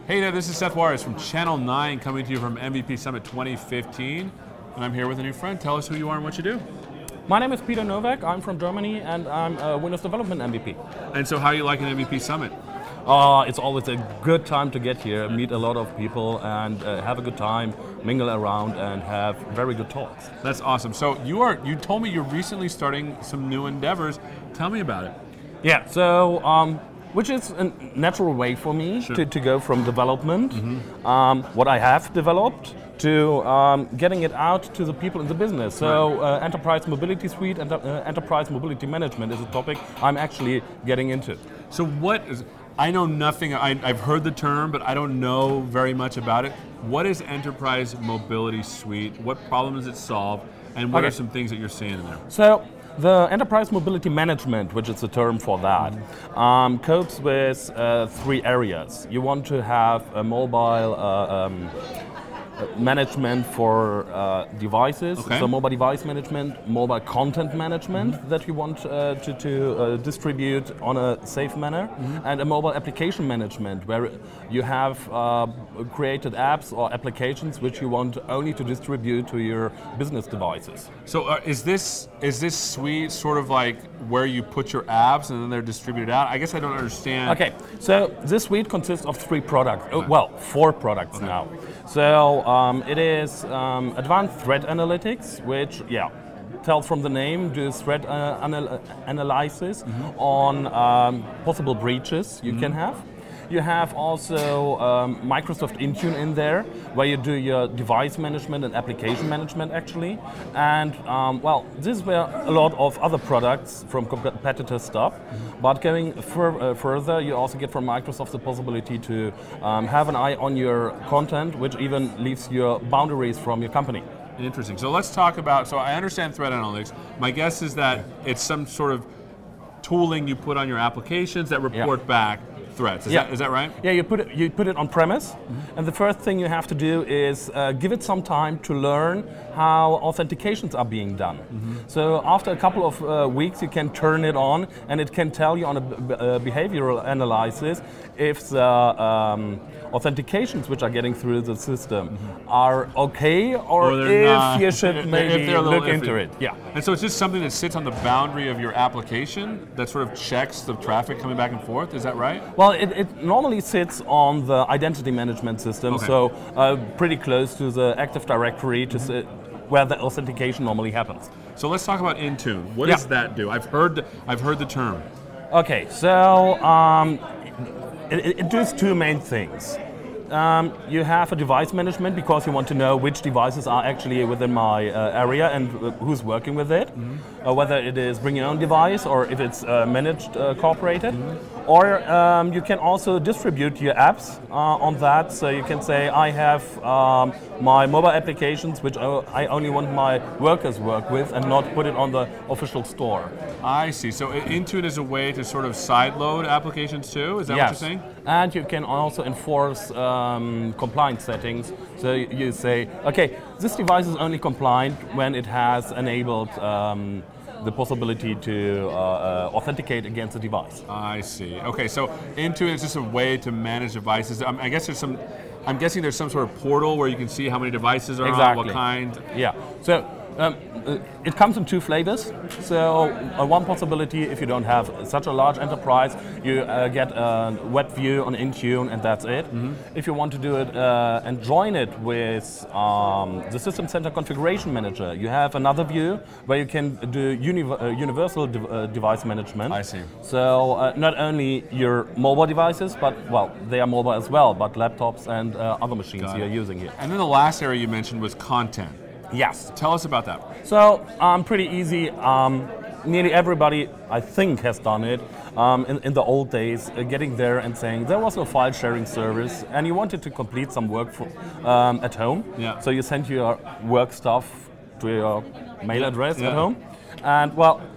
Hey there, this is Seth Juarez from Channel 9 coming to you from MVP Summit 2015. And I'm here with a new friend. Tell us who you are and what you do. My name is Peter Novak. I'm from Germany and I'm a Windows Development MVP. And so how are you liking MVP Summit? It's always a good time to get here, meet a lot of people and have a good time, mingle around and have very good talks. That's awesome. So you told me you're recently starting some new endeavors. Tell me about it. Yeah, so which is a natural way for me to go from development, what I have developed, to getting it out to the people in the business. So Enterprise Mobility Suite and Enterprise Mobility Management is a topic I'm actually getting into. So what is, I know nothing, I've heard the term, but I don't know very much about it. What is Enterprise Mobility Suite? What problem does it solve? And what are some things that you're seeing in there? So the Enterprise Mobility Management, which is the term for that, copes with three areas. You want to have a mobile management for devices, so mobile device management, mobile content management that you want to distribute on a safe manner, and a mobile application management where you have created apps or applications which you want only to distribute to your business devices. So is this suite sort of like where you put your apps and then they're distributed out? I guess I don't understand. Okay, so this suite consists of three products, well, four products now. So it is advanced threat analytics, which, tells from the name, do threat analysis on possible breaches you can have. You have also Microsoft Intune in there, where you do your device management and application management actually. And this is where a lot of other products from competitor stuff. But going further, you also get from Microsoft the possibility to have an eye on your content, which even leaves your boundaries from your company. Interesting. So let's talk about, so I understand threat analytics. My guess is that it's some sort of tooling you put on your applications that report back threats. Is that right? Yeah, you put it on premise, and the first thing you have to do is give it some time to learn how authentications are being done. So after a couple of weeks, you can turn it on, and it can tell you on a behavioral analysis if the authentications which are getting through the system are okay, or if not. You should maybe look into it. Yeah. And so it's just something that sits on the boundary of your application that sort of checks the traffic coming back and forth. Is that right? Well, it normally sits on the identity management system, so pretty close to the Active Directory, where the authentication normally happens. So let's talk about Intune. What does that do? I've heard the term. Okay, so it does two main things. You have a device management because you want to know which devices are actually within my area and who's working with it, whether it is bring your own device or if it's managed, cooperated. Or you can also distribute your apps on that, so you can say I have my mobile applications which I only want my workers work with and not put it on the official store. I see. So Intune is a way to sort of sideload applications too? Is that what you're saying? And you can also enforce compliance settings. So you say, okay, this device is only compliant when it has enabled the possibility to authenticate against the device. I see. Okay, so Intune is just a way to manage devices. I guess I'm guessing there's some sort of portal where you can see how many devices are on, what kind. Yeah. So it comes in two flavors. So one possibility, if you don't have such a large enterprise, you get a web view on Intune and that's it. If you want to do it and join it with the System Center Configuration Manager, you have another view where you can do universal device management. I see. So not only your mobile devices, but they are mobile as well, but laptops and other machines you're using here. And then the last area you mentioned was content. Yes. Tell us about that. So pretty easy. Nearly everybody, I think, has done it in the old days, getting there and saying there was no file sharing service and you wanted to complete some work at home. Yeah. So you sent your work stuff to your mail address at home. And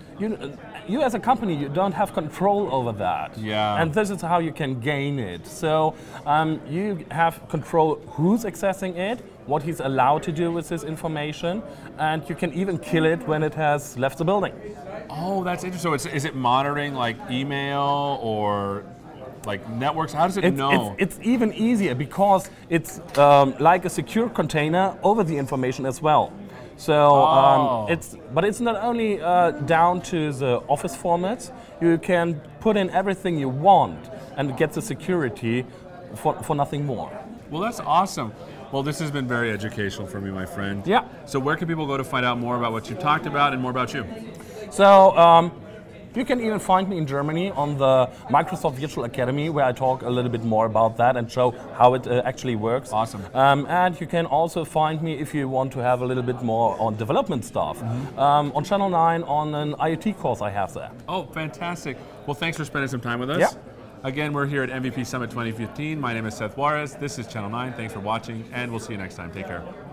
you as a company, you don't have control over that. Yeah. And this is how you can gain it. So you have control who's accessing it, what he's allowed to do with this information, and you can even kill it when it has left the building. Oh, that's interesting. So is it monitoring like email or like networks? How does it know? It's even easier because it's like a secure container over the information as well. So but it's not only down to the Office format. You can put in everything you want and get the security for nothing more. Well, that's awesome. Well, this has been very educational for me, my friend. Yeah. So where can people go to find out more about what you talked about and more about you? So you can even find me in Germany on the Microsoft Virtual Academy, where I talk a little bit more about that and show how it actually works. Awesome. And you can also find me if you want to have a little bit more on development stuff. On Channel 9 on an IoT course I have there. Oh, fantastic. Well, thanks for spending some time with us. Yeah. Again, we're here at MVP Summit 2015. My name is Seth Juarez. This is Channel 9. Thanks for watching, and we'll see you next time. Take care.